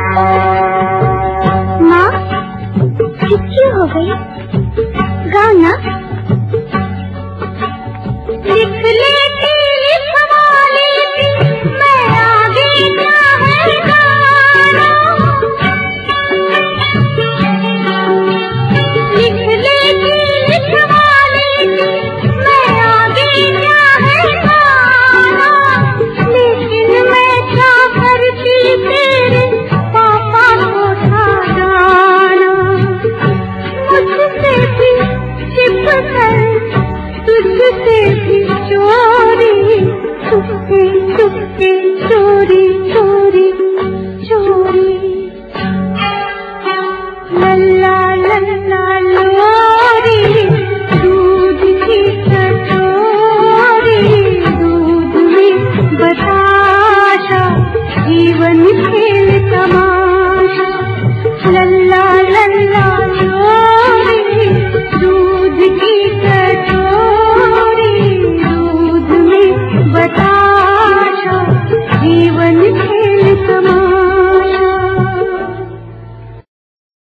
माँ किसकी हो गई? गाओ ना। लिख लेती लिखवा लेती मैं आगे क्या है गाना। लिख लेती लिखवा लेती मैं आगे क्या है गाना। लेकिन मैं क्या करती तेरे पापा को था जाना। मुझसे भी छिप कर तुझसे भी चोरी, चुपके चुपके चोरी चोरी चोरी।